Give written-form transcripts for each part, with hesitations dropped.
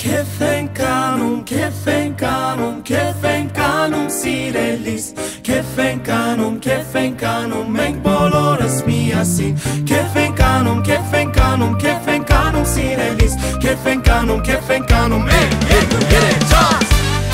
Kefenkanum sirelis Kefenkanum menk bolores miasin Kefenkanum sirelis Kefenkanum hey, get it, just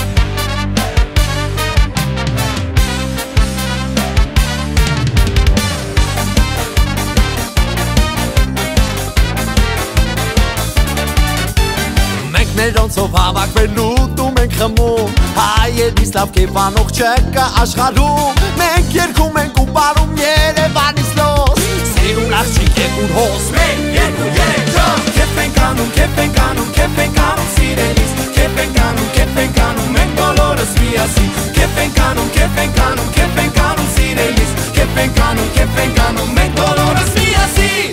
Ներոնցով հավաքվելուտ ու մենք խմում Հայերիս լավ կեվանող չկա աշխարհում Մենք երգում ենք ու պարում Երևանից լոս Սիրուն աղջիկ ենք ու հոս Մենք երկու երեք ճոս Kefenkanum սիրելիս Kefenkanum մենք բոլորս միասին Kefenkanum սիրելիս Kefenkanum մենք բոլորս միասին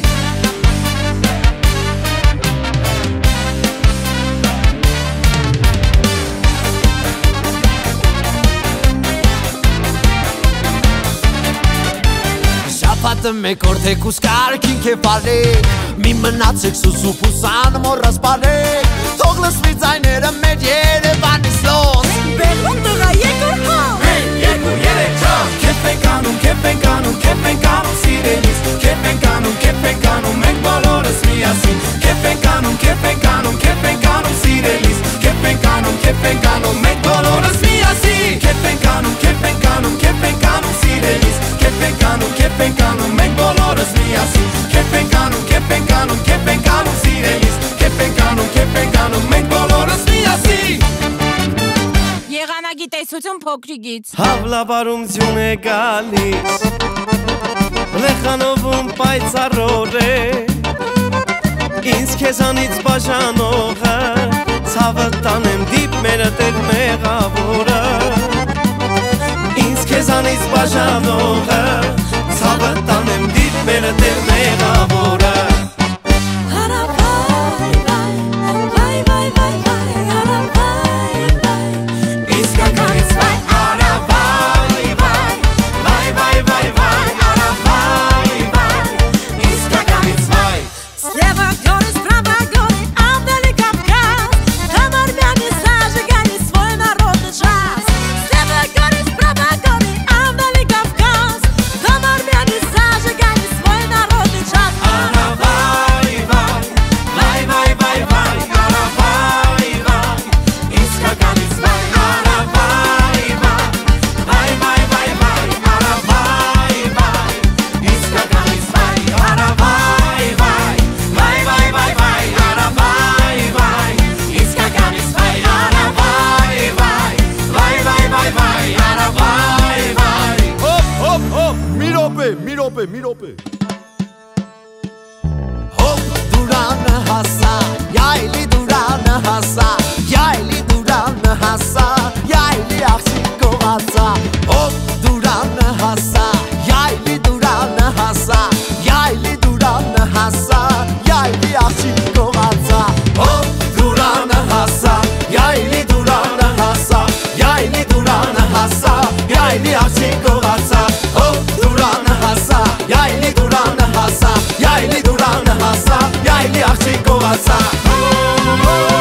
Շաբաթը մեկ օր թեկուս կարգինք է պարեք Մի մնացեք սուսուփ ու սան մոռաս պարեք Թող լսվի ձայները մեր Երևանից լոս Բեղուն տղա եկոր հա Մենք երկու երեք ճոս Kefenkanum սիրելիս Kefenkanum մենք բոլորս միասին Kefenkanum սիրելիս Kefenkanum մենք բոլորս միասին Kefenkanum սիրելիս Kefenkanum մենք բոլորս միասին Kefenkanum սիրելիս Kefenkanum մենք բոլորս միասին Եղանակի տեսություն փոքրիկից Հավլավարում ձյուն է գալիս Լեխանովում պայծառոր է Ինձ քեզանից բաժանողը Ցավը տանեմ դիպ մերը տեր մեղավորը Ինձ քեզանից բաժանողը Ցավը տանեմ դիպ մերը տեր մեղավորը մի րոպե Հոպ դուրանը հասա Յայլի դուրանը հասա Յայլի դուրանը հասա Յայլի աղջիկ գողացա Հոպ դուրանը հասա Յայլի դուրանը հասա Յայլի դուրանը հասա Յայլի աղջիկ գողացա Հոպ դուրանը հասա Յայլի դուրանը հասա Յայլի դուրանը հասա Յայլի աղջիկ գողացա Հոպ դուրանը հասա Յայլի դուրանը հասա Յայլի դուրանը հասա Յայլի աղջիկ գողացա